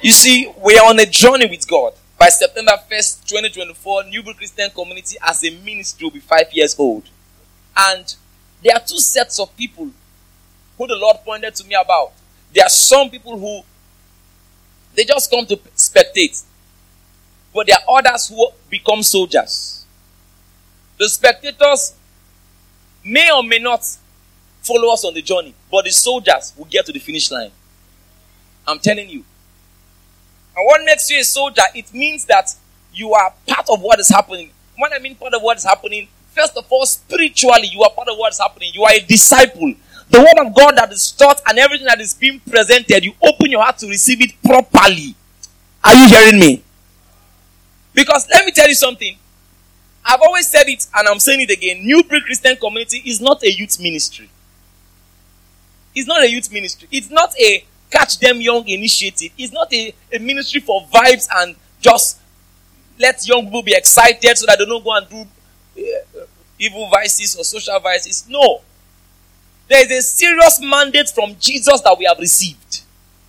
You see, we are on a journey with God. By September 1st, 2024, Newbury Christian Community as a ministry will be 5 years old. And there are two sets of people who the Lord pointed to me about. There are some people who, they just come to spectate. But there are others who become soldiers. The spectators may or may not follow us on the journey, but the soldiers will get to the finish line. I'm telling you. And what makes you a soldier? It means that you are part of what is happening. When I mean part of what is happening, first of all, spiritually, you are part of what is happening. You are a disciple. The word of God that is taught and everything that is being presented, you open your heart to receive it properly. Are you hearing me? Because let me tell you something. I've always said it and I'm saying it again. Newbury Christian Community is not a youth ministry. It's not a youth ministry. It's not a catch them young initiative. It's not a ministry for vibes and just let young people be excited so that they don't go and do evil vices or social vices. No. There is a serious mandate from Jesus that we have received.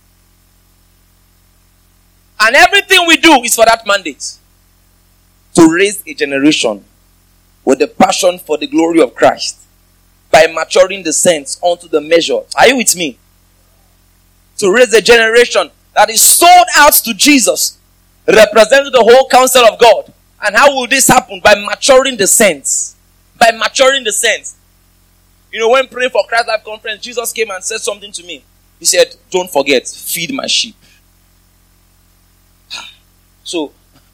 And everything we do is for that mandate. To raise a generation with the passion for the glory of Christ by maturing the saints unto the measure. Are you with me? To raise a generation that is sold out to Jesus, representing the whole counsel of God. And how will this happen? By maturing the saints. By maturing the saints. You know, when praying for Christ Life Conference, Jesus came and said something to me. He said, don't forget, feed my sheep. So,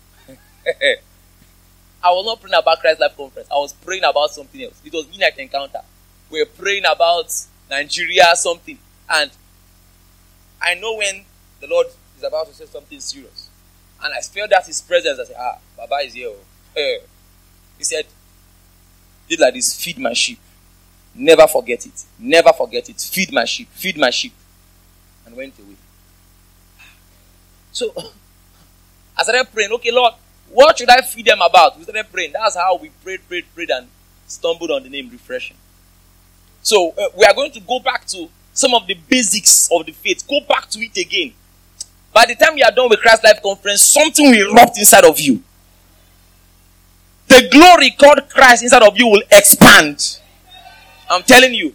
I was not praying about Christ Life Conference. I was praying about something else. It was Midnight Encounter. We were praying about Nigeria, something. And I know when the Lord is about to say something serious. And I felt that his presence. I said, Baba is here. He said, did like this, feed my sheep. Never forget it. Never forget it. Feed my sheep. Feed my sheep. And went away. So, I started praying, okay, Lord, what should I feed them about? We started praying. That's how we prayed and stumbled on the name Refreshing. So, we are going to go back to some of the basics of the faith. Go back to it again. By the time you are done with Christ Life Conference, something will erupt inside of you. The glory called Christ inside of you will expand. I'm telling you.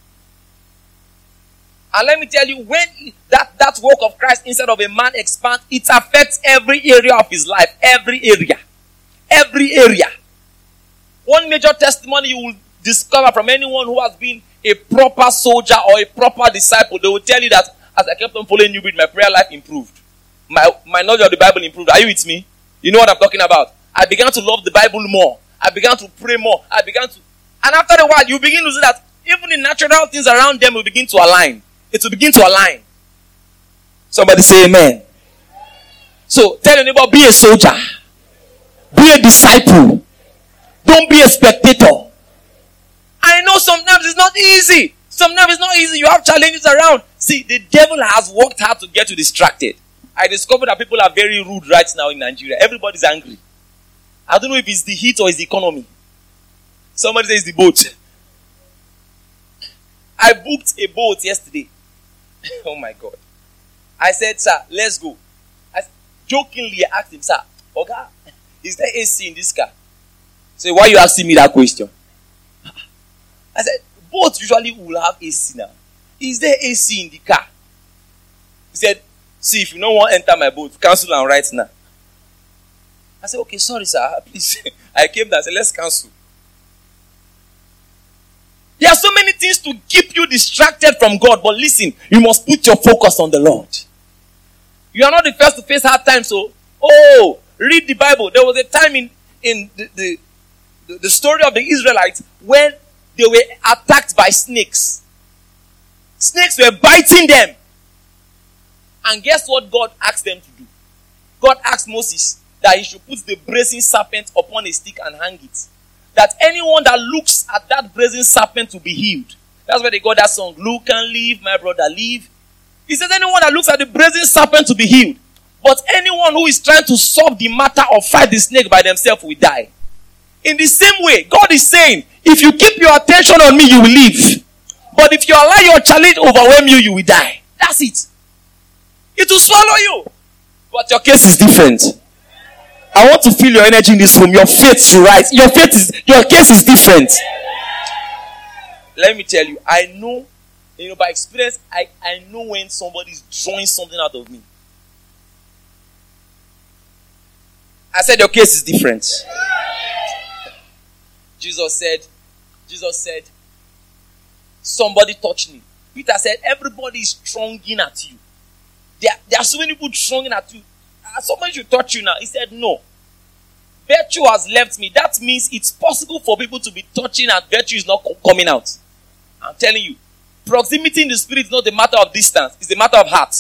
And let me tell you, when that work of Christ inside of a man expands, it affects every area of his life. Every area. Every area. One major testimony you will discover from anyone who has been a proper soldier or a proper disciple, they will tell you that as I kept on following you, my prayer life improved. My knowledge of the Bible improved. Are you with me? You know what I'm talking about. I began to love the Bible more. I began to pray more. And after a while, you begin to see that even the natural things around them will begin to align. It will begin to align. Somebody say amen. So tell your neighbor, be a soldier. Be a disciple. Don't be a spectator. I know sometimes it's not easy. Sometimes it's not easy. You have challenges around. See, the devil has worked hard to get you distracted. I discovered that people are very rude right now in Nigeria. Everybody's angry. I don't know if it's the heat or it's the economy. Somebody says the boat. I booked a boat yesterday. Oh my God. I said, sir, let's go. I jokingly asked him, sir, okay, is there AC in this car? He said, why are you asking me that question? I said, boats usually will have AC now. Is there AC in the car? He said, see, if you don't want to enter my boat, cancel and right now. I said, okay, sorry, sir, please. I came down and said, let's cancel. There are so many things to keep you distracted from God, but listen, you must put your focus on the Lord. You are not the first to face hard times, so, read the Bible. There was a time in the story of the Israelites when they were attacked by snakes. Snakes were biting them. And guess what God asked them to do? God asked Moses that he should put the brazen serpent upon a stick and hang it. That anyone that looks at that brazen serpent will be healed. That's why they got that song, look and live, my brother, live. He says anyone that looks at the brazen serpent to be healed. But anyone who is trying to solve the matter or fight the snake by themselves will die. In the same way, God is saying, if you keep your attention on me, you will live. But if you allow your challenge overwhelm you, you will die. That's it. It will swallow you. But your case is different. I want to feel your energy in this room. Your faith is right. Your case is different. Let me tell you, I know, by experience, I know when somebody is drawing something out of me. I said your case is different. Jesus said, somebody touched me. Peter said, everybody is thronging at you. There are so many people thronging at you. Somebody should touch you now. He said, no. Virtue has left me. That means it's possible for people to be touching and virtue is not coming out. I'm telling you. Proximity in the spirit is not a matter of distance. It's a matter of heart.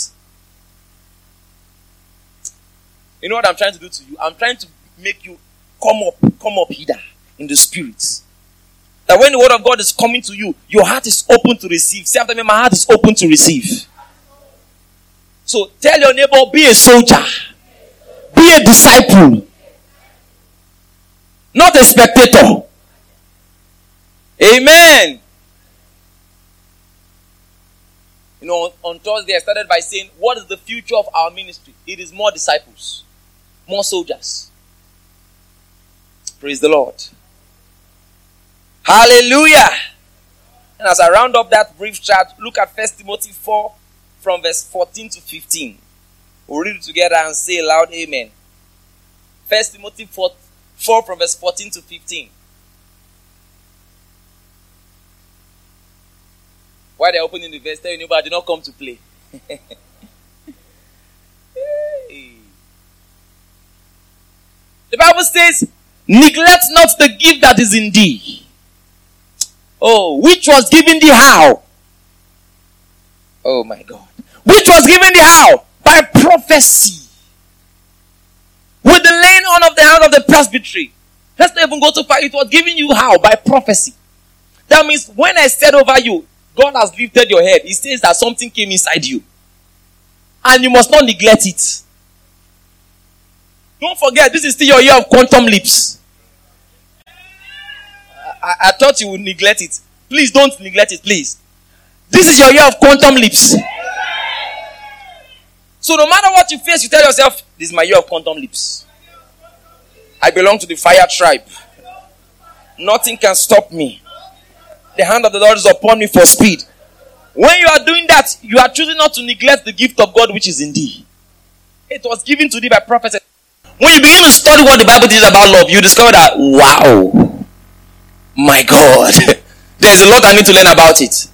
You know what I'm trying to do to you? I'm trying to make you come up here in the spirit. That when the word of God is coming to you, your heart is open to receive. Say after me, my heart is open to receive. So tell your neighbor, be a soldier. Be a disciple. Not a spectator. Amen. On Thursday I started by saying, what is the future of our ministry? It is more disciples. More soldiers. Praise the Lord. Hallelujah. And as I round up that brief chat, look at 1 Timothy 4 from verse 14 to 15. We'll read it together and say aloud, amen. 1 Timothy 4 from verse 14 to 15. While they're opening the verse, tell your neighbor, I did not come to play. The Bible says, neglect not the gift that is in thee. Oh, which was given thee how? Oh my God. Which was given thee how? By prophecy. With the laying on of the hand of the presbytery. Let's not even go too far. It was given you how? By prophecy. That means when I said over you, God has lifted your head. It says that something came inside you. And you must not neglect it. Don't forget, this is still your year of quantum leaps. I thought you would neglect it. Please don't neglect it, please. This is your year of quantum leaps. So no matter what you face, you tell yourself, this is my year of quantum leaps. I belong to the fire tribe. Nothing can stop me. The hand of the Lord is upon me for speed. When you are doing that, you are choosing not to neglect the gift of God which is in thee. It was given to thee by prophecy. When you begin to study what the Bible teaches about love, you discover that, wow, my God, there's a lot I need to learn about it.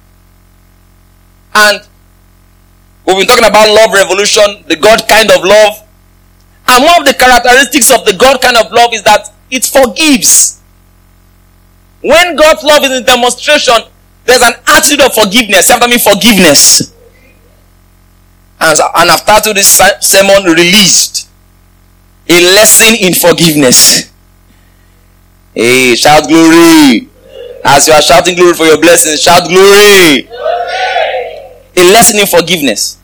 And we've been talking about love revolution, the God kind of love. And one of the characteristics of the God kind of love is that it forgives. When God's love is in demonstration, there's an attitude of forgiveness. Say after me, forgiveness. And I've titled this sermon, Released. A lesson in forgiveness. Hey, shout glory. As you are shouting glory for your blessings, shout glory. A lesson in forgiveness.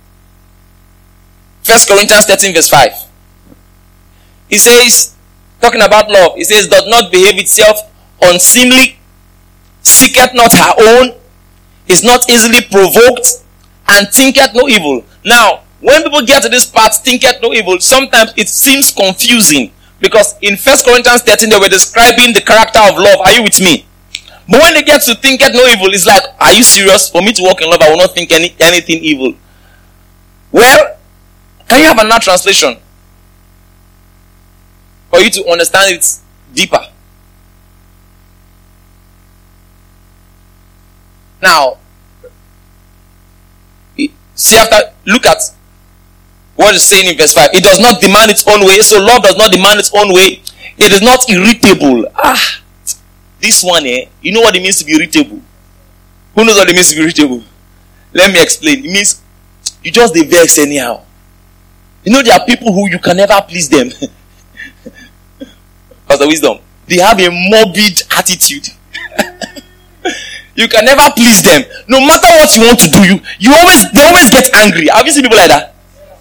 1 Corinthians 13 verse 5. It says, talking about love, it says, does not behave itself unseemly, seeketh not her own, is not easily provoked, and thinketh no evil. Now, when people get to this part, thinketh no evil, sometimes it seems confusing. Because in 1 Corinthians 13, they were describing the character of love. Are you with me? But when they get to thinketh no evil, it's like, are you serious? For me to walk in love, I will not think anything evil. Well, can you have another translation? For you to understand it deeper. Now, look at what it's saying in verse 5. It does not demand its own way. So love does not demand its own way. It is not irritable. This one, you know what it means to be irritable? Who knows what it means to be irritable? Let me explain. It means you just vex anyhow. You know there are people who you can never please them. Pastor Wisdom. They have a morbid attitude. You can never please them. No matter what you want to do, they always get angry. Have you seen people like that?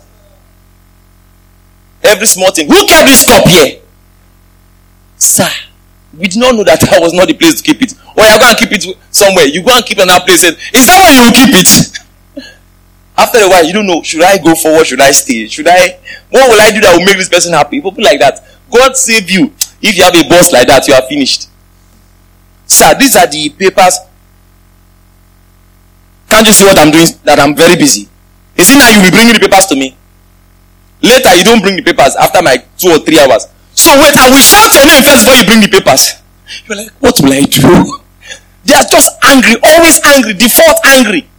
Every small thing. Who kept this cup here? Sir, we did not know that was not the place to keep it. Or you're going to keep it somewhere. You go and keep it in that place. Is that where you will keep it? After a while, you don't know, should I go forward? Should I stay? What will I do that will make this person happy? People like that. God save you. If you have a boss like that, you are finished. Sir, these are the papers. Can't you see what I'm doing? That I'm very busy. Is it now you will be bringing the papers to me? Later, you don't bring the papers after my 2 or 3 hours. So wait, I will shout your name first before you bring the papers. You're like, what will I do? They are just angry, always angry, default angry.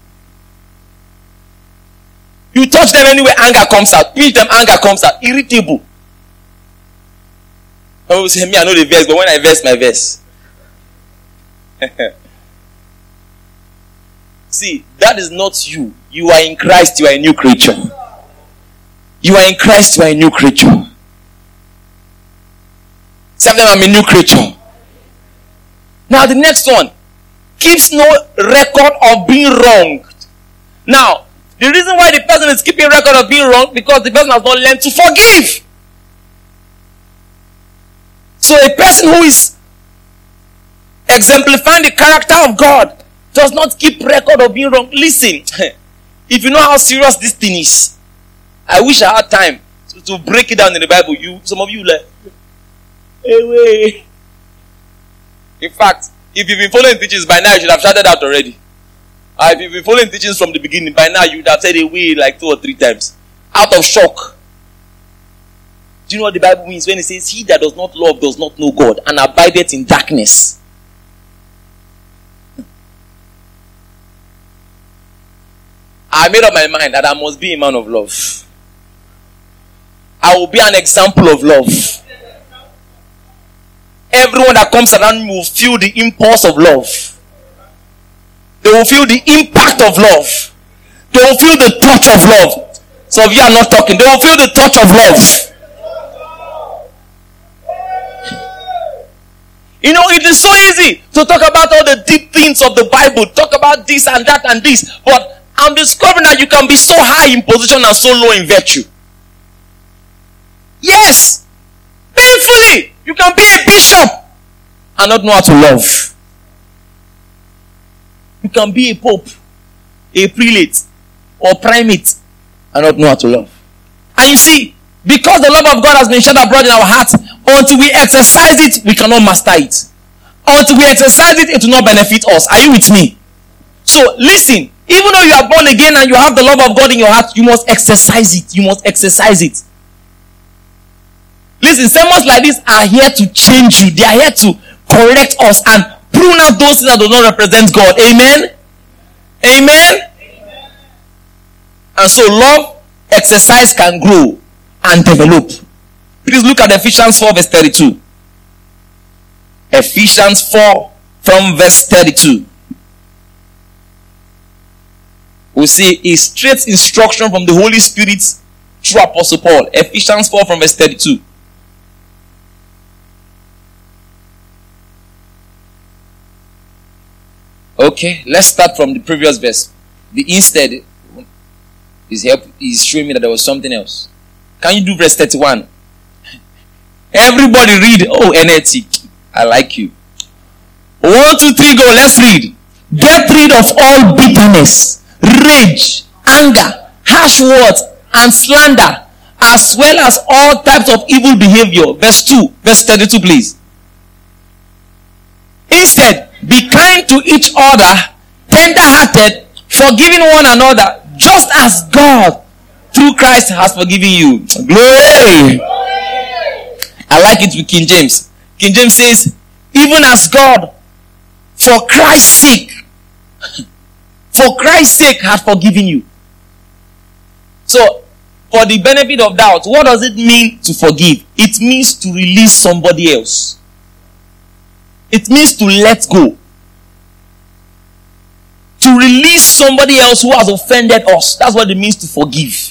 You touch them anyway, anger comes out. Pinch them, anger comes out. Irritable. I will say, me, I know the verse, but when I verse, my verse. See, that is not you. You are in Christ, you are a new creature. You are in Christ, you are a new creature. Some of them, I'm a new creature. Now, the next one. Keeps no record of being wronged. Now, the reason why the person is keeping record of being wrong, because the person has not learned to forgive. So a person who is exemplifying the character of God does not keep record of being wrong. Listen, if you know how serious this thing is, I wish I had time to break it down in the Bible. Some of you like, hey. In fact, if you've been following teachings by now, you should have shouted out already. If you've been following teachings from the beginning, by now you would have said away like 2 or 3 times. Out of shock. Do you know what the Bible means when it says, he that does not love does not know God and abideth in darkness? I made up my mind that I must be a man of love. I will be an example of love. Everyone that comes around me will feel the impulse of love. They will feel the impact of love. They will feel the touch of love. Some of you are not talking. They will feel the touch of love. You know, it is so easy to talk about all the deep things of the Bible. Talk about this and that and this. But I'm discovering that you can be so high in position and so low in virtue. Yes. Painfully. You can be a bishop and not know how to love. You can be a pope, a prelate, or primate and not know how to love. And you see, because the love of God has been shed abroad in our hearts, until we exercise it, we cannot master it. Until we exercise it, it will not benefit us. Are you with me? So listen, even though you are born again and you have the love of God in your heart, you must exercise it. You must exercise it. Listen, sermons like this are here to change you. They are here to correct us and prune out those things that do not represent God. Amen? Amen? Amen. And so love, exercise can grow and develop. Please look at Ephesians 4 verse 32. Ephesians 4 from verse 32. We see a straight instruction from the Holy Spirit through Apostle Paul. Ephesians 4 from verse 32. Okay, let's start from the previous verse. The instead is showing me that there was something else. Can you do verse 31? Everybody read. Oh, NLT. I like you. 1, 2, 3, go. Let's read. Get rid of all bitterness, rage, anger, harsh words, and slander, as well as all types of evil behavior. Verse 2. Verse 32, please. Instead, be kind to each other, tender-hearted, forgiving one another, just as God, through Christ, has forgiven you. Glory! I like it with King James. King James says, even as God, for Christ's sake, has forgiven you. So, for the benefit of doubt, what does it mean to forgive? It means to release somebody else. It means to let go. To release somebody else who has offended us. That's what it means to forgive.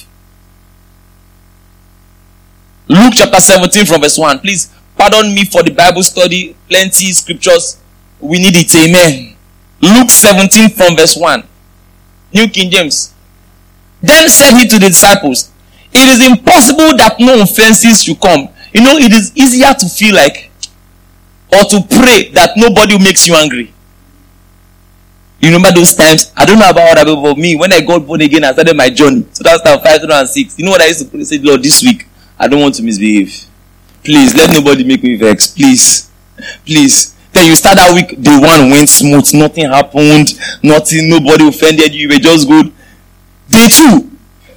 Luke chapter 17 from verse 1. Please pardon me for the Bible study. Plenty scriptures. We need it. Amen. Luke 17 from verse 1. New King James. Then said he to the disciples, it is impossible that no offenses should come. You know, it is easier to feel like or to pray that nobody makes you angry. You remember those times? I don't know about other people, but me, when I got born again, I started my journey. So that's 2006. You know what I used to pray? I said, Lord, this week, I don't want to misbehave. Please, let nobody make me vex. Please. Please. Then you start that week, day one went smooth. Nothing happened. Nothing. Nobody offended you. You were just good. Day two.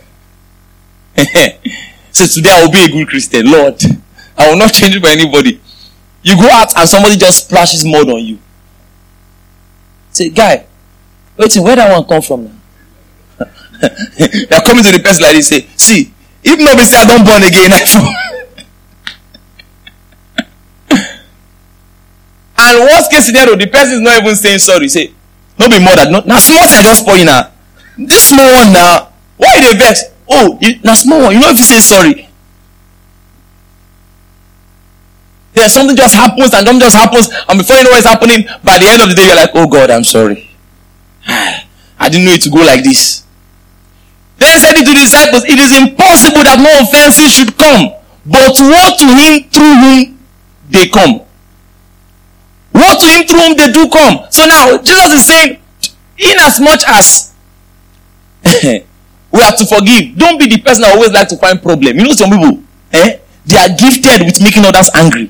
So today I will be a good Christian. Lord, I will not change it for anybody. You go out and somebody just splashes mud on you. Say, guy, wait, where that one come from now? They are coming to the person like this, say, see, if nobody say I don't born again, I do. And worst case scenario, the person is not even saying sorry. Say, no be more than now small I just spoil you now. This small one now, why they vex? Oh, now small one, you know if you say sorry. Then something just happens and something just happens, and before you know what's happening, by the end of the day, you're like, oh God, I'm sorry. I didn't know it to go like this. Then said it to the disciples, it is impossible that no offenses should come, but woe to him through whom they come. Woe to him through whom they do come. So now, Jesus is saying, in as much as we have to forgive, don't be the person that always like to find problem. You know some people, they are gifted with making others angry.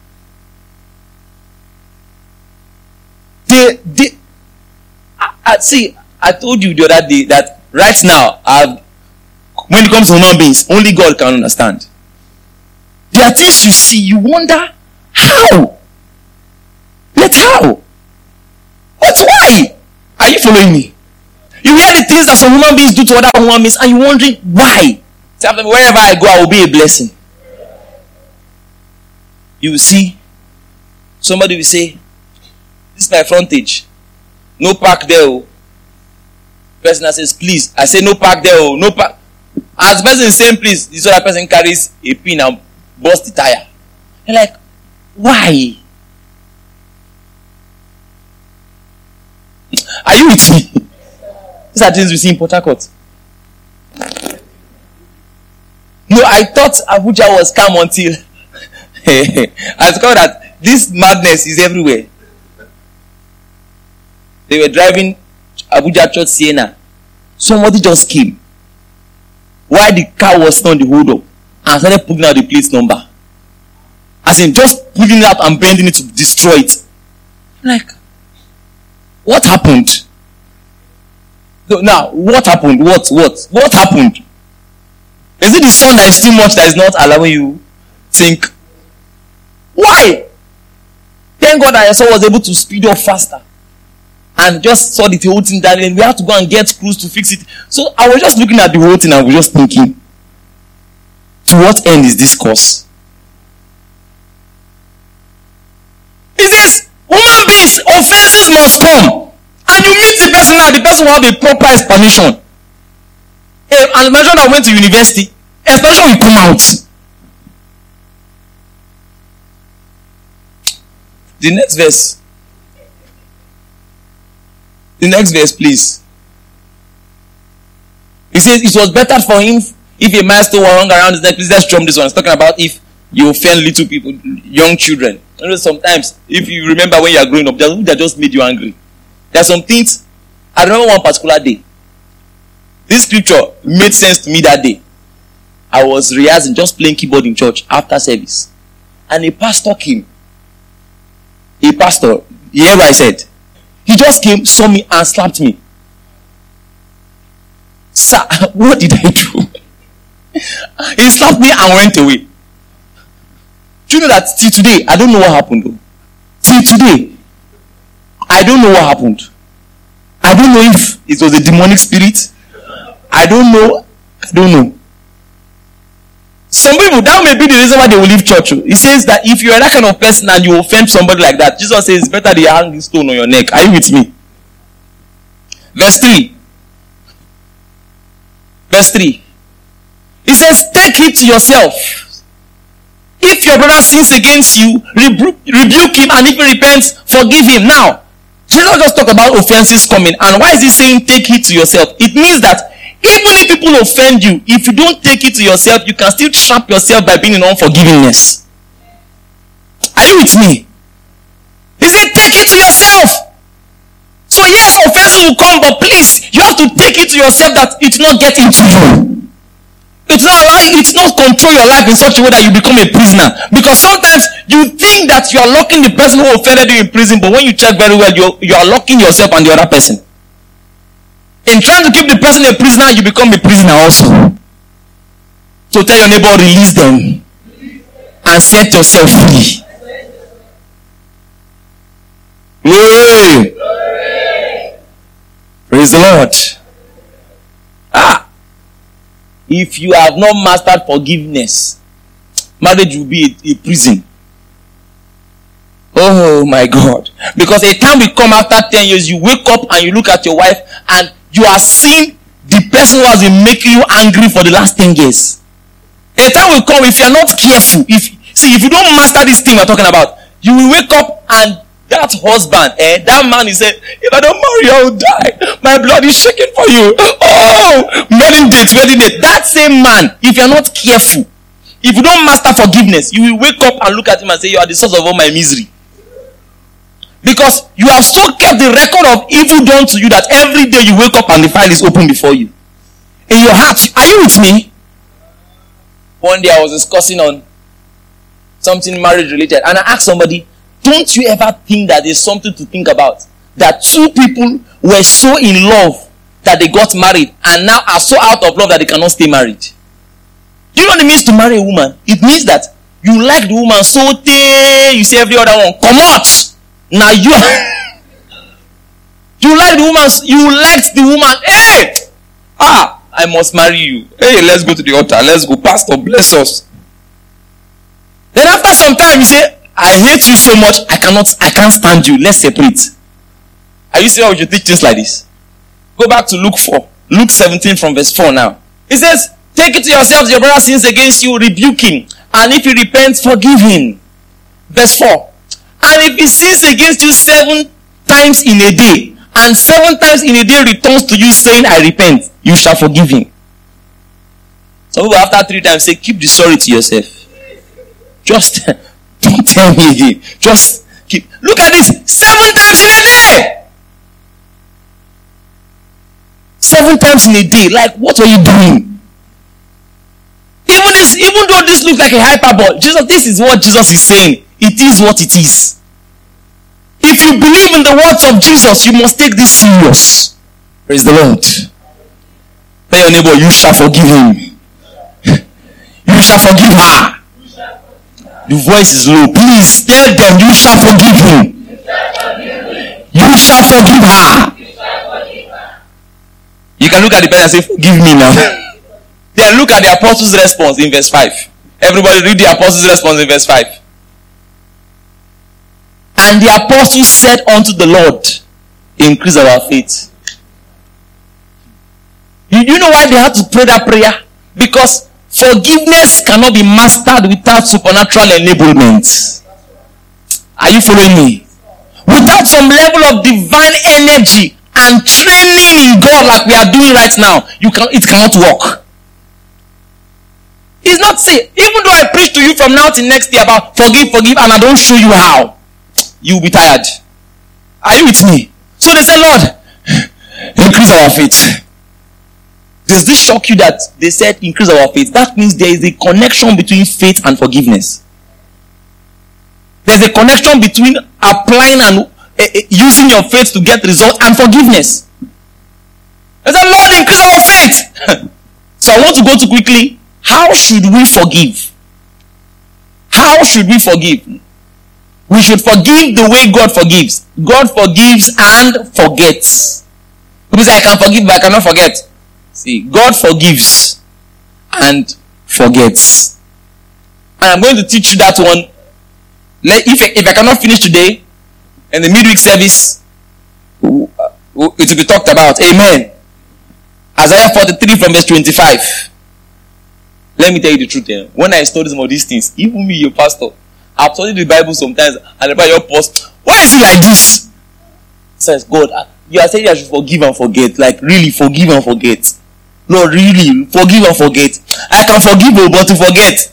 I told you the other day that right now, when it comes to human beings, only God can understand. There are things you see, you wonder, how? But how? But why? Are you following me? You hear the things that some human beings do to other human beings, and you're wondering, why? Wherever I go, I will be a blessing. You will see, somebody will say, this is my frontage. No park there. Oh. Person says, please. I say, no park there. Oh. No park. As the person is saying, please, this other person carries a pin and burst the tire. You're like, why? Are you with me? These are things we see in Port Harcourt. No, I thought Abuja was calm until I discovered that this madness is everywhere. They were driving Abuja Church Sienna. Somebody just came while the car was on the hold up and started putting out the plate number. As in just pulling it out and bending it to destroy it. Like, what happened? Now, what happened? What happened? Is it the sun that is too much that is not allowing you think? Why? Thank God that I was able to speed up faster. And just saw the whole thing that we have to go and get crews to fix it. So I was just looking at the whole thing and I was just thinking, to what end is this course? Is this human beings, offenses must come. And you meet the person now, the person will have a proper explanation. And imagine that went to university, explanation will come out. The next verse. The next verse, please. He says, it was better for him if a milestone were hung around his neck. Please, let's drum this one. It's talking about if you offend little people, young children. You know, sometimes, if you remember when you are growing up, that just made you angry. There are some things. I remember one particular day. This scripture made sense to me that day. I was rehearsing, just playing keyboard in church after service. And a pastor came. A pastor, you hear what I said? He just came, saw me, and slapped me. Sir, what did I do? He slapped me and went away. Do you know that till today, I don't know what happened though. Till today, I don't know what happened. I don't know if it was a demonic spirit. I don't know. Some people, that may be the reason why they will leave church. He says that if you are that kind of person and you offend somebody like that, Jesus says it's better they hang this stone on your neck. Are you with me? Verse 3. Verse 3. He says, take heed to yourself. If your brother sins against you, rebuke him, and if he repents, forgive him. Now, Jesus just talked about offenses coming. And why is he saying take heed to yourself? It means that even if people offend you, if you don't take it to yourself, you can still trap yourself by being in unforgivingness. Are you with me? He said, take it to yourself. So yes, offenses will come, but please, you have to take it to yourself that it will not get into you. It will not control your life in such a way that you become a prisoner. Because sometimes you think that you are locking the person who offended you in prison, but when you check very well, you are locking yourself and the other person. In trying to keep the person a prisoner, you become a prisoner also. So tell your neighbor, release them and set yourself free. Glory. Praise the Lord. If you have not mastered forgiveness, marriage will be a prison. Oh my God. Because a time will come after 10 years, you wake up and you look at your wife and you are seeing the person who has been making you angry for the last 10 years. A time will come, if you are not careful, if you don't master this thing we're talking about, you will wake up and that husband, that man is saying, if I don't marry you, I will die. My blood is shaking for you. Oh, wedding date. That same man, if you are not careful, if you don't master forgiveness, you will wake up and look at him and say, you are the source of all my misery. Because you have so kept the record of evil done to you that every day you wake up and the file is open before you. In your heart, are you with me? One day I was discussing on something marriage related, and I asked somebody, don't you ever think that there's something to think about? That two people were so in love that they got married and now are so out of love that they cannot stay married. Do you know what it means to marry a woman? It means that you like the woman so you see every other one, come out. Now you like the woman, you liked the woman. Hey! I must marry you. Hey, let's go to the altar. Let's go. Pastor, bless us. Then after some time you say, I hate you so much, I can't stand you. Let's separate. Are you sure we should teach things like this? Go back to Luke 4. Luke 17 from verse 4 now. It says, take it to yourselves, your brother sins against you, rebuke him. And if he repents, forgive him. Verse 4. And if he sins against you 7 times in a day, and 7 times in a day returns to you saying, I repent, you shall forgive him. Some people after 3 times say, keep the sorry to yourself. Just don't tell me again. Just keep. Look at this. 7 times in a day. 7 times in a day. Like, what are you doing? Even though this looks like a hyperbole, this is what Jesus is saying. It is what it is. If you believe in the words of Jesus, you must take this serious. Praise the Lord. Tell your neighbor, you shall forgive him. You shall forgive her. The voice is low. Please tell them, you shall forgive him. You shall forgive her. You can look at the person and say, forgive me now. Then look at the apostles' response in verse 5. Everybody read the apostles' response in verse 5. And the apostles said unto the Lord, increase our faith. You know why they had to pray that prayer? Because forgiveness cannot be mastered without supernatural enablement. Are you following me? Without some level of divine energy and training in God like we are doing right now, it cannot work. It's not say, even though I preach to you from now till next year about forgive, and I don't show you how, you'll be tired. Are you with me? So they say, Lord, increase our faith. Does this shock you that they said increase our faith? That means there is a connection between faith and forgiveness. There's a connection between applying and using your faith to get results and forgiveness. They said, Lord, increase our faith. So I want to go to quickly. How should we forgive? How should we forgive? We should forgive the way God forgives. God forgives and forgets. People say, I can forgive, but I cannot forget. See, God forgives and forgets. And I'm going to teach you that one. If I cannot finish today, in the midweek service, it will be talked about. Amen. Isaiah 43 from verse 25. Let me tell you the truth here. When I study some of these things, even me, your pastor, I've studied the Bible sometimes, and about your post, why is it like this? It says, God, you are saying I should forgive and forget. Like, really, forgive and forget. Lord, really, forgive and forget. I can forgive, but to forget.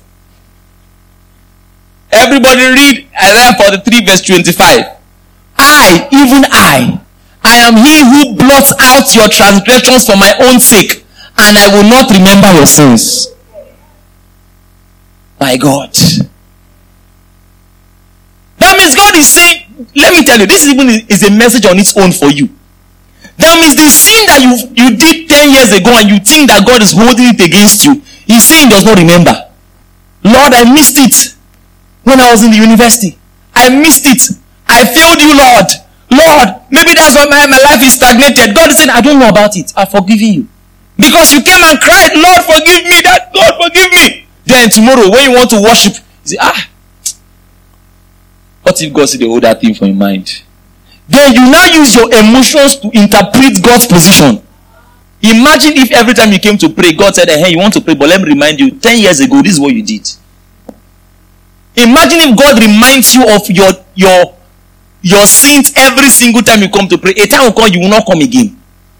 Everybody read Isaiah 43 verse 25. I, even I, I am he who blots out your transgressions for my own sake, and I will not remember your sins. My God. That means God is saying, let me tell you, this even is a message on its own for you. That means the sin that you did 10 years ago and you think that God is holding it against you, he's saying he does not remember. Lord, I missed it when I was in the university. I missed it. I failed you, Lord. Lord, maybe that's why my life is stagnated. God is saying, I don't know about it. I've forgiven you. Because you came and cried, Lord, forgive me. That Lord, forgive me. Then tomorrow, when you want to worship, you say, what if God said they hold that thing for your mind? Then you now use your emotions to interpret God's position. Imagine if every time you came to pray, God said, hey, you want to pray, but let me remind you, 10 years ago, this is what you did. Imagine if God reminds you of your sins every single time you come to pray. A time will come, you will not come again.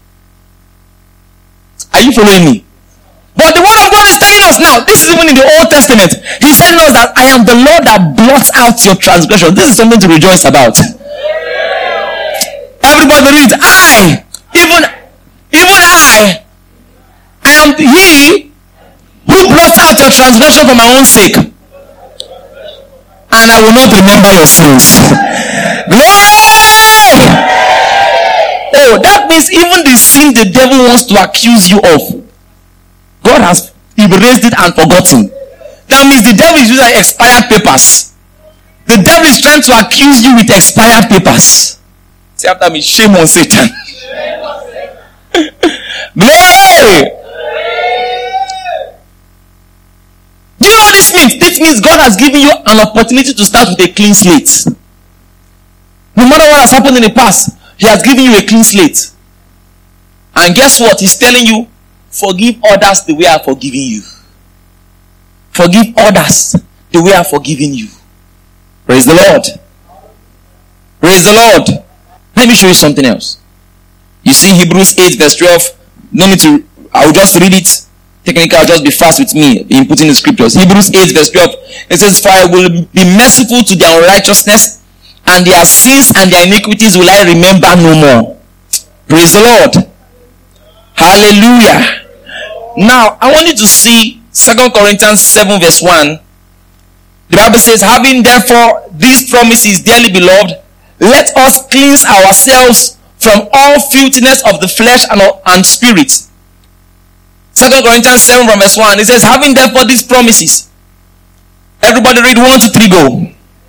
Are you following me? But the word of God is telling us now, this is even in the Old Testament. He's telling us that I am the Lord that blots out your transgression. This is something to rejoice about. Everybody read, even I am he who blots out your transgression for my own sake, and I will not remember your sins. Glory! Oh, that means even the sin the devil wants to accuse you of, God has erased it and forgotten. That means the devil is using expired papers. The devil is trying to accuse you with expired papers. Say after me, shame on Satan. Glory! Do you know what this means? This means God has given you an opportunity to start with a clean slate. No matter what has happened in the past, he has given you a clean slate. And guess what? He's telling you, forgive others the way I've forgiven you. Forgive others the way I've forgiven you. Praise the Lord. Praise the Lord. Let me show you something else. You see Hebrews 8 verse 12. I will just read it. Technically, I'll just be fast with me in putting the scriptures. Hebrews 8 verse 12. It says, for I will be merciful to their unrighteousness, and their sins and their iniquities will I remember no more. Praise the Lord. Hallelujah. Now, I want you to see 2 Corinthians 7 verse 1. The Bible says, having therefore these promises, dearly beloved, let us cleanse ourselves from all filthiness of the flesh and spirit. 2 Corinthians 7 from verse 1. It says, having therefore these promises. Everybody read 1 to 3, go.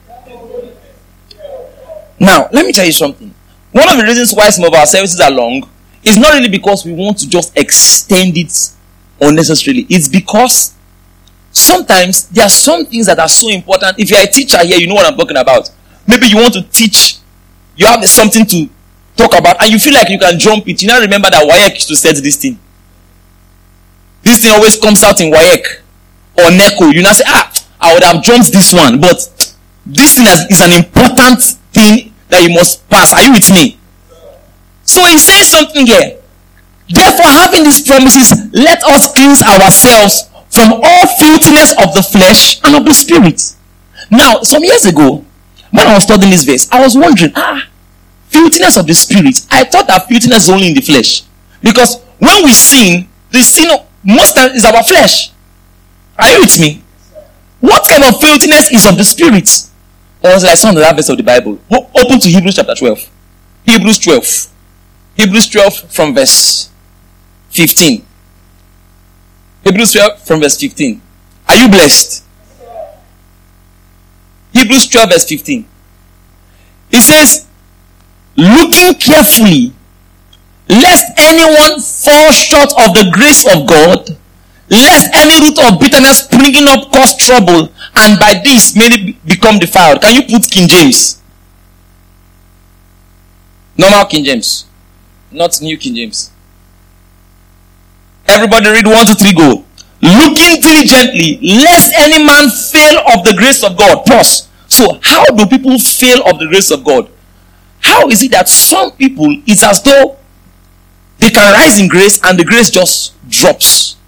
Now, let me tell you something. One of the reasons why some of our services are long is not really because we want to just extend it unnecessarily. It's because sometimes there are some things that are so important. If you're a teacher here, you know what I'm talking about. Maybe you want to teach, you have something to talk about, and you feel like you can jump it. You now remember that WAEC used to set this thing. This thing always comes out in WAEC or NECO. You now say, I would have jumped this one, but this thing is an important thing that you must pass. Are you with me? So he says something here. Therefore, having these promises, let us cleanse ourselves from all filthiness of the flesh and of the spirit. Now, some years ago, when I was studying this verse, I was wondering, filthiness of the spirit. I thought that filthiness is only in the flesh. Because when we sin, the sin most times is our flesh. Are you with me? What kind of filthiness is of the spirit? Or was like some of the verse of the Bible? Open to Hebrews chapter 12. Hebrews 12. Hebrews 12 from verse 15. Hebrews 12 from verse 15. Are you blessed? Hebrews 12 verse 15. It says, looking carefully, lest anyone fall short of the grace of God, lest any root of bitterness springing up cause trouble, and by this many become defiled. Can you put King James? Normal King James. Not New King James. Everybody read 1 to 3, go. Looking diligently, lest any man fail of the grace of God. Pause. So, how do people fail of the grace of God? How is it that some people, it's as though they can rise in grace and the grace just drops?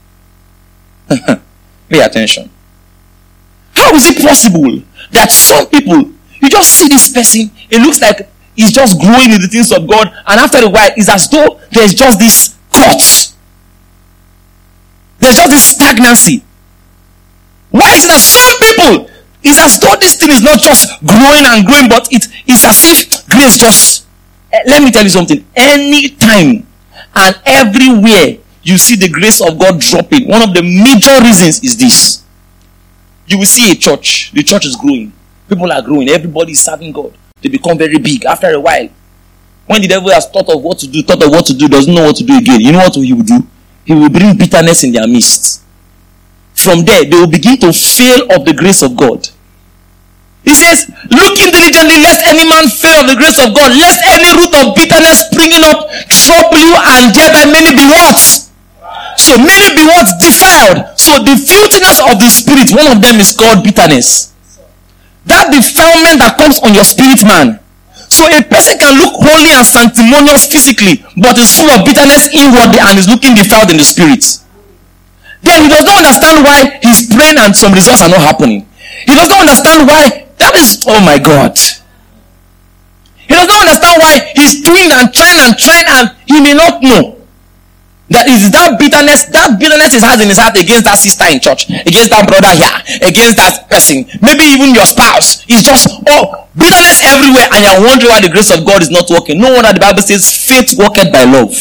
Pay attention. How is it possible that some people, you just see this person, it looks like is just growing in the things of God, and after a while, it's as though there's just this cut. There's just this stagnancy. Why is it that some people, it's as though this thing is not just growing and growing, but it's as if grace just... Let me tell you something. Anytime and everywhere you see the grace of God dropping, one of the major reasons is this. You will see a church. The church is growing. People are growing. Everybody is serving God. They become very big. After a while, when the devil has thought of what to do, doesn't know what to do again, you know what he will do? He will bring bitterness in their midst. From there, they will begin to fail of the grace of God. He says, looking diligently, lest any man fail of the grace of God, lest any root of bitterness springing up trouble you, and thereby many be what? So many be what? Defiled. So the filthiness of the spirit, one of them is called bitterness. That defilement that comes on your spirit, man. So a person can look holy and sanctimonious physically, but is full of bitterness inwardly and is looking defiled in the spirit. Then he does not understand why he's praying and some results are not happening. He does not understand why. That is, oh my God. He does not understand why he's doing and trying and he may not know that is that bitterness he has in his heart against that sister in church, against that brother here, against that person, maybe even your spouse. It's just bitterness everywhere, and you're wondering why the grace of God is not working. No wonder the Bible says faith worketh by love.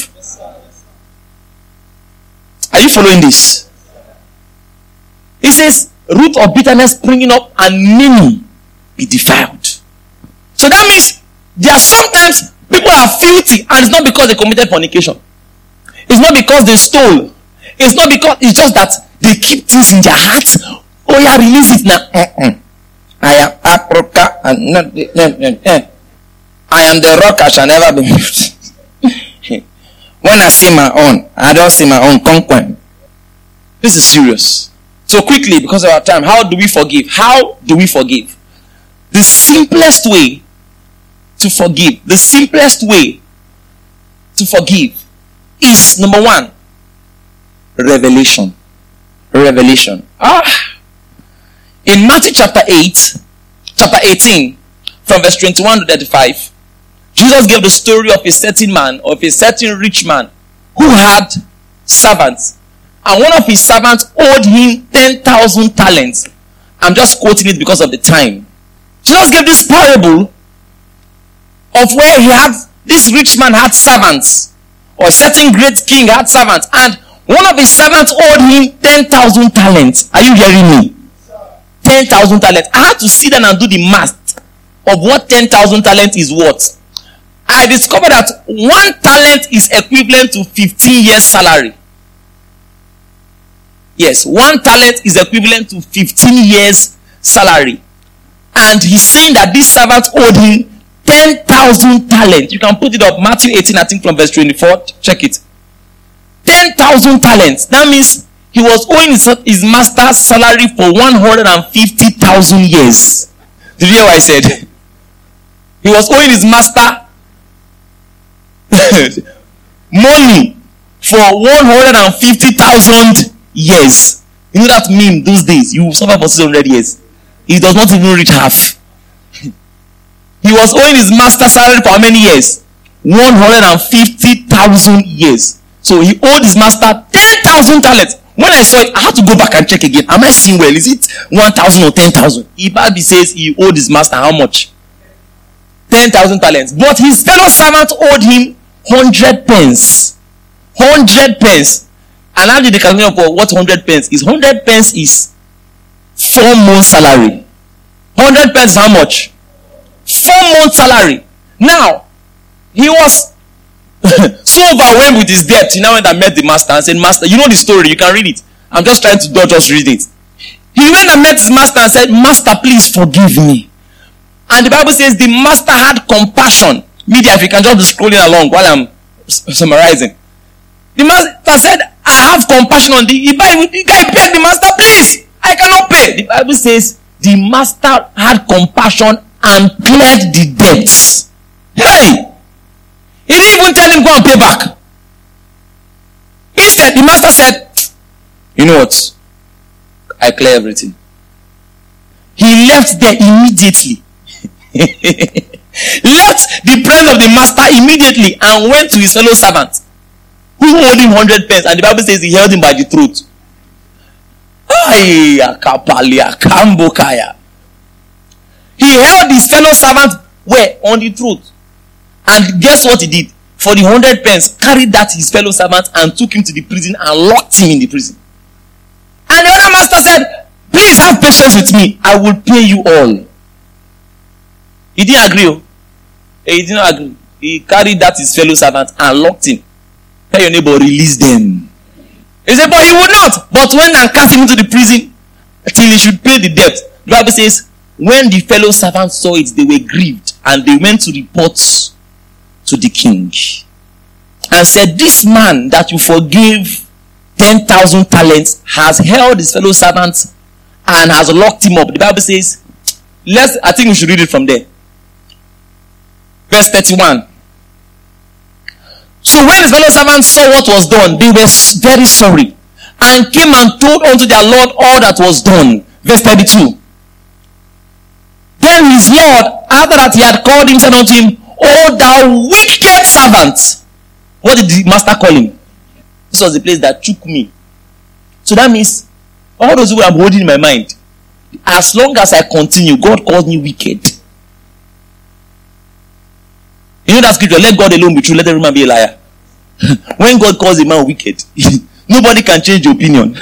Are you following this? It says root of bitterness springing up and many be defiled. So that means there are sometimes people are filthy, and it's not because they committed fornication. It's not because they stole. It's not because, it's just that they keep things in their hearts. Oh yeah, release it now. I am Aproka and not I am the rock, I shall never be moved. When I see my own, I don't see my own conquest. This is serious. So quickly, because of our time, how do we forgive? How do we forgive? The simplest way to forgive, is number one, revelation. In Matthew chapter 18, from verse 21 to 35, Jesus gave the story of a certain rich man who had servants. And one of his servants owed him 10,000 talents. I'm just quoting it because of the time. Jesus gave this parable of where this rich man had servants. Or a certain great king had servants, and one of his servants owed him 10,000 talents. Are you hearing me? 10,000 talents. I had to sit down and do the math of what 10,000 talents is worth. I discovered that 1 talent is equivalent to 15 years salary. Yes, 1 talent is equivalent to 15 years salary. And he's saying that this servant owed him 10,000 talents. You can put it up. Matthew 18, I think from verse 24. Check it. 10,000 talents. That means he was owing his master's salary for 150,000 years. Did you hear what I said? He was owing his master money for 150,000 years. You know that mean those days you suffer for 600 years. He does not even reach half. He was owing his master salary for how many years? 150,000 years. So he owed his master 10,000 talents. When I saw it, I had to go back and check again. Am I seeing well? Is it 1,000 or 10,000? Bible says he owed his master how much? 10,000 talents. But his fellow servant owed him 100 pence. 100 pence. And how did they calculate for what 100 pence is? 100 pence is 4 months salary. 100 pence how much? 4 months salary. Now, he was so overwhelmed with his debt. He now went and met the master and said, Master, you know the story, you can read it. I'm just trying to just read it. He went and met his master and said, Master, please forgive me. And the Bible says the master had compassion. Media, if you can just be scrolling along while I'm summarizing. The master said, I have compassion on thee. The guy begged the master, please, I cannot pay. The Bible says the master had compassion and cleared the debts. Hey! He didn't even tell him go and pay back. Instead, the master said, you know what? I clear everything. He left there immediately. left the presence of the master immediately and went to his fellow servant who owed him 100 pence, and the Bible says he held him by the throat. He held his fellow servant where? On the throat. And guess what he did? For the 100 pence, carried that his fellow servant and took him to the prison and locked him in the prison. And the other master said, please have patience with me. I will pay you all. He didn't agree. He did not agree. He carried that his fellow servant and locked him. Tell your neighbor, release them. He said, but he would not. But went and cast him into the prison till he should pay the debt. The Bible says, when the fellow servants saw it, they were grieved. And they went to report to the king. And said, this man that you forgave 10,000 talents has held his fellow servants and has locked him up. The Bible says, I think we should read it from there. Verse 31. So when his fellow servants saw what was done, they were very sorry and came and told unto their Lord all that was done. Verse 32. Then his Lord, after that he had called him, said unto him, O thou wicked servant. What did the master call him? This was the place that took me. So that means, all those who I'm holding in my mind, as long as I continue, God calls me wicked. You know that scripture, let God alone be true, let every man be a liar. When God calls a man wicked, nobody can change the opinion.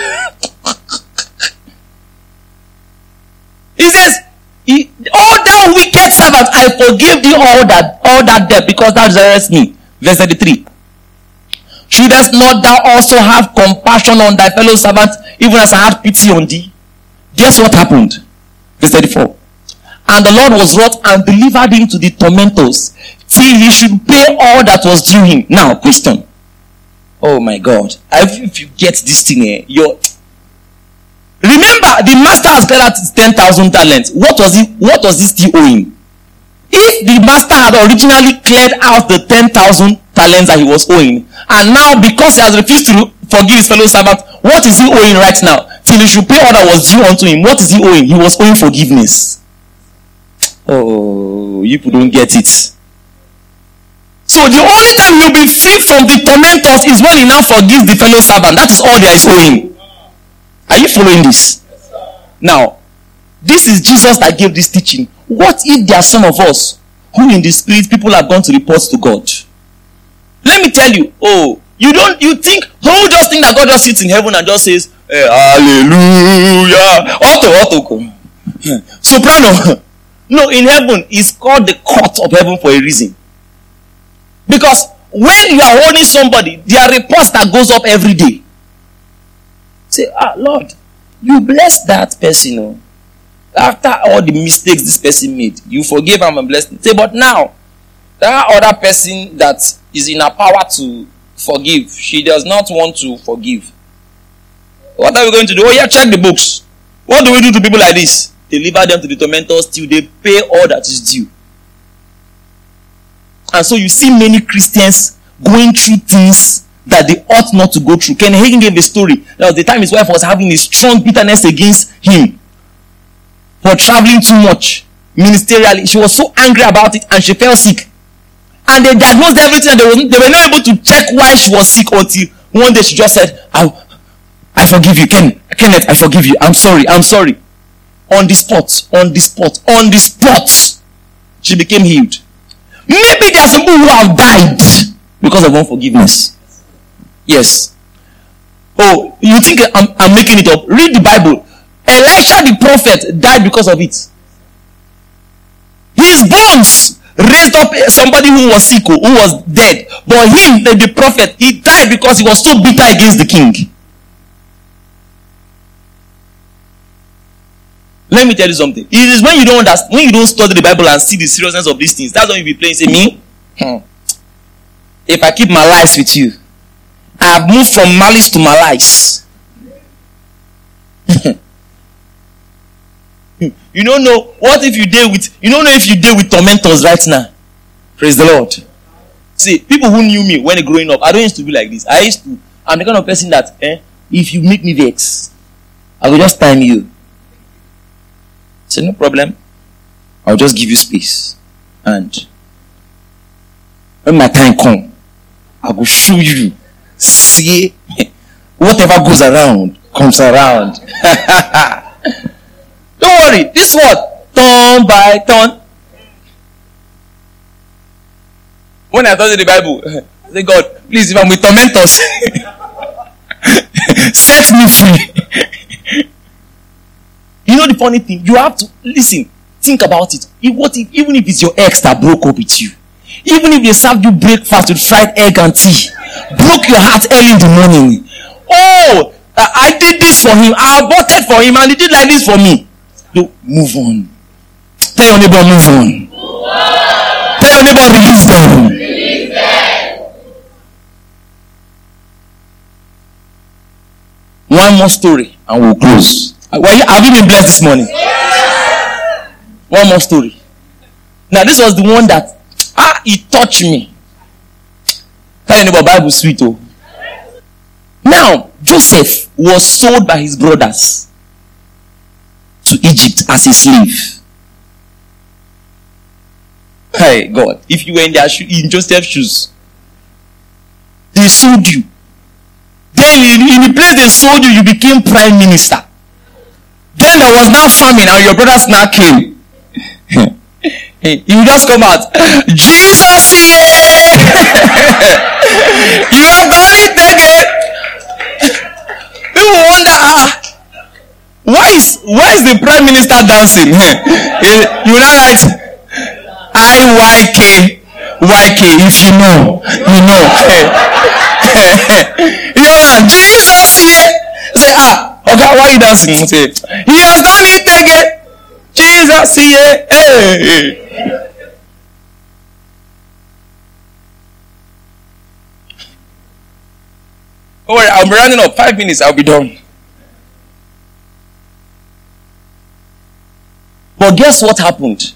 He says, "O thou wicked servant, I forgave thee all that debt, because thou deservest me." Verse 33. Shouldest not thou also have compassion on thy fellow servant, even as I had pity on thee? Guess what happened? Verse 34. And the Lord was wroth and delivered him to the tormentors, till he should pay all that was due him. Now, question. Oh my God. If you get this thing here, remember, the master has paid out 10,000 talents. What was he still owing? If the master had originally cleared out the 10,000 talents that he was owing, and now because he has refused to forgive his fellow servant, what is he owing right now? Till he should pay all that was due unto him. What is he owing? He was owing forgiveness. Oh, you people don't get it. So the only time he'll be free from the tormentors is when he now forgives the fellow servant. That is all there is owing. Are you following this? Now, this is Jesus that gave this teaching. What if there are some of us who in the spirit people have gone to report to God? Let me tell you, who just think that God just sits in heaven and just says, hallelujah, auto, soprano. No, in heaven, it's called the court of heaven for a reason. Because when you are holding somebody, there are reports that goes up every day. Say, Lord, you bless that person. After all the mistakes this person made, you forgave him and blessed him. Say, but now, that other person that is in her power to forgive, she does not want to forgive. What are we going to do? Oh yeah, check the books. What do we do to people like this? Deliver them to the tormentors till they pay all that is due. And so you see many Christians going through things that they ought not to go through. Ken Hagin gave a story. Now, the time his wife was having a strong bitterness against him for traveling too much ministerially. She was so angry about it and she fell sick. And they diagnosed everything and they were not able to check why she was sick until one day she just said, I forgive you, Kenneth, I forgive you. I'm sorry. On the spot, she became healed. Maybe there are some people who have died because of unforgiveness. Yes. Oh, you think I'm making it up? Read the Bible. Elisha the prophet died because of it. His bones raised up somebody who was sick, who was dead. But him, the prophet, he died because he was so bitter against the king. Let me tell you something. It is when you don't understand, when you don't study the Bible and see the seriousness of these things, that's when you be playing. Say, me? If I keep my lies with you, I have moved from malice to malice. You don't know what if you deal with. You don't know if you deal with tormentors right now. Praise the Lord. See, people who knew me when growing up, I don't used to be like this. I'm the kind of person that, if you make me vex, I will just time you. Say, no problem. I'll just give you space. And when my time come, I will show you. See, whatever goes around comes around. Don't worry. This what? Turn by turn. When I studied the Bible, I said, God, please, if I'm with tormentors, set me free. You know the funny thing? You have to listen. Think about it. Even if it's your ex that broke up with you, even if they served you breakfast with fried egg and tea, broke your heart early in the morning. Oh, I did this for him. I aborted for him, and he did like this for me. No, move on. Tell your neighbor, move on. Tell your neighbor, release them. One more story, and we'll close. Have you been blessed this morning? One more story. Now, this was the one that it touched me. Tell your neighbor, Bible sweet, oh. Now, Joseph was sold by his brothers to Egypt as a slave. Hey, God, if you were in in Joseph's shoes, they sold you. Then in the place they sold you, you became prime minister. Then there was now famine and your brothers now came. You just come out. Jesus, yeah! You have done it again. People wonder, why is the prime minister dancing? You know, right? IYK, if you know, you know. You know, Jesus, yeah! Say, okay, why are you dancing? Say, he has done it again. Jesus, yeah! Hey. Don't worry, I'm running up. 5 minutes, I'll be done. But guess what happened?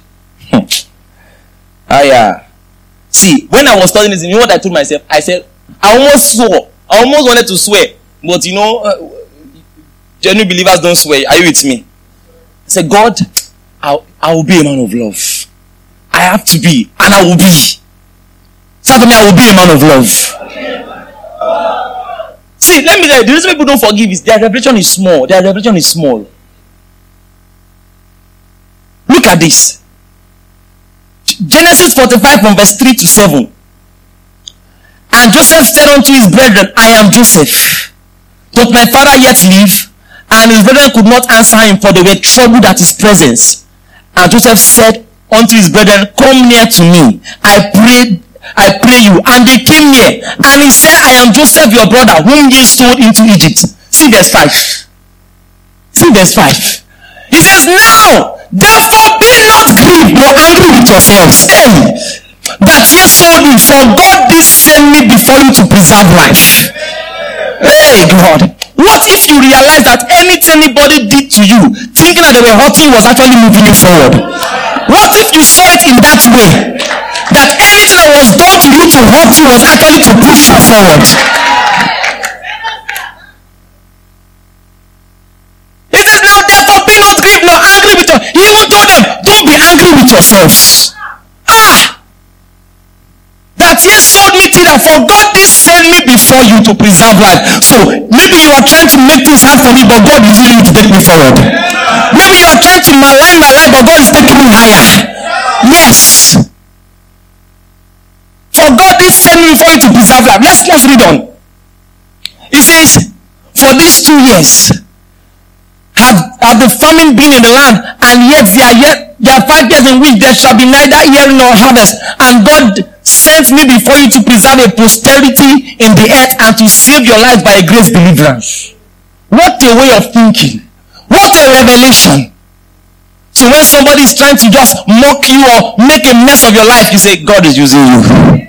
See, when I was studying this, you know what I told myself? I said, I almost swore. I almost wanted to swear. But you know, genuine believers don't swear. Are you with me? I said, God, I will be a man of love. I have to be, and I will be. Certainly, I will be a man of love. See, let me tell you, the reason people don't forgive is their revelation is small. Their revelation is small. Look at this. Genesis 45 from verse 3 to 7. And Joseph said unto his brethren, I am Joseph. Doth my father yet live? And his brethren could not answer him, for they were troubled at his presence. And Joseph said unto his brethren, come near to me, I pray you. And they came near. And he said, I am Joseph your brother, whom ye sold into Egypt. See verse 5. See verse 5. He says, now, therefore be not grieved nor angry with yourselves, that ye sold me, for God did send me before you to preserve life. Hey, God. What if you realize that anything anybody did to you, thinking that they were hurting you, was actually moving you forward? What if you saw it in that way? That anything that was done to you to hurt you was actually to push you forward? He says, now therefore be not grieved nor angry with yourselves. He even told them, don't be angry with yourselves. That ye sold me thither, for God did send me before you to preserve life. So maybe you are trying to make things hard for me, but God is using you to take me forward. Maybe you are trying to malign my life, but God is taking me higher. Yes. For God did send me before you to preserve life. Let's read on. It says, for these 2 years have the famine been in the land, and yet there are 5 years in which there shall be neither hearing nor harvest. And God sent me before you to preserve a posterity in the earth and to save your life by a great deliverance. What a way of thinking. What a revelation. So when somebody is trying to just mock you or make a mess of your life, you say, God is using you.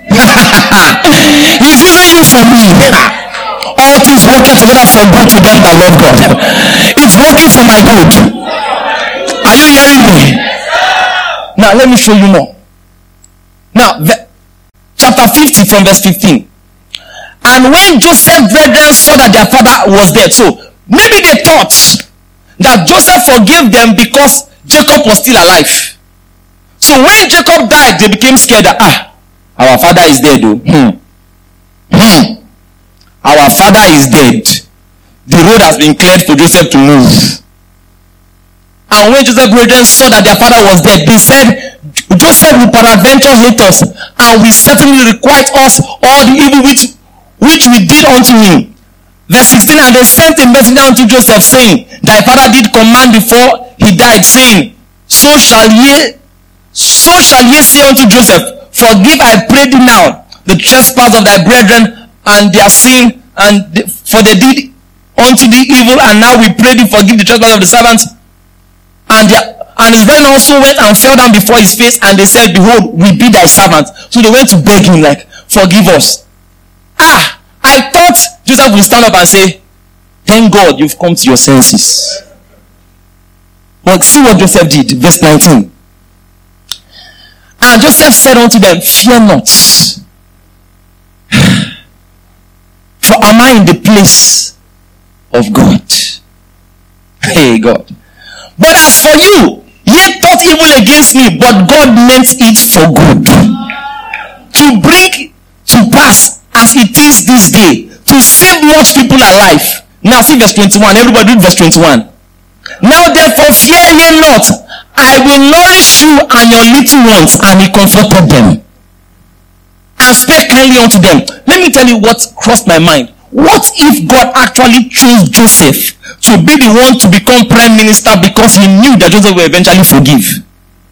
He's using you for me. All things working together for good to them that love God. It's working for my good. Are you hearing me? Now let me show you more. Now, chapter 50 from verse 15. And when Joseph's brethren saw that their father was dead, so maybe they thought that Joseph forgave them because Jacob was still alive. So when Jacob died, they became scared that, Our father is dead, though. Our father is dead. The road has been cleared for Joseph to move. And when Joseph's brethren saw that their father was dead, they said, Joseph will peradventure hate us, and will certainly requite us all the evil which we did unto him. Verse 16, and they sent a messenger unto Joseph, saying, Thy father did command before he died, saying, So shall ye say unto Joseph, Forgive, I pray thee now, the trespass of thy brethren and their sin, for they did unto thee evil, and now we pray thee, forgive the trespass of the servants. And his brethren also went and fell down before his face, and they said, Behold, we be thy servants. So they went to beg him, like, forgive us. I thought Joseph would stand up and say, Thank God you've come to your senses. But see what Joseph did. Verse 19. And Joseph said unto them, Fear not. For am I in the place of God? Hey, God. But as for you, ye thought evil against me, but God meant it for good, to bring to pass as it is this day, to save much people alive. Now see verse 21. Everybody read verse 21. Now therefore fear ye not, I will nourish you and your little ones. And he comforted them and spake kindly unto them. Let me tell you what crossed my mind. What if God actually chose Joseph to be the one to become prime minister because he knew that Joseph will eventually forgive?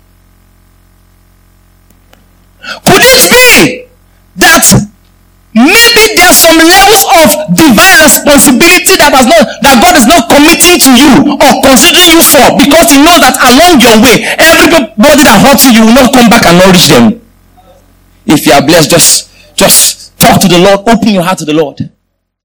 Could it be that maybe there are some levels of divine responsibility that God is not committing to you or considering you for, because he knows that along your way, everybody that hurts you, you will not come back and nourish them? If you are blessed, just talk to the Lord. Open your heart to the Lord.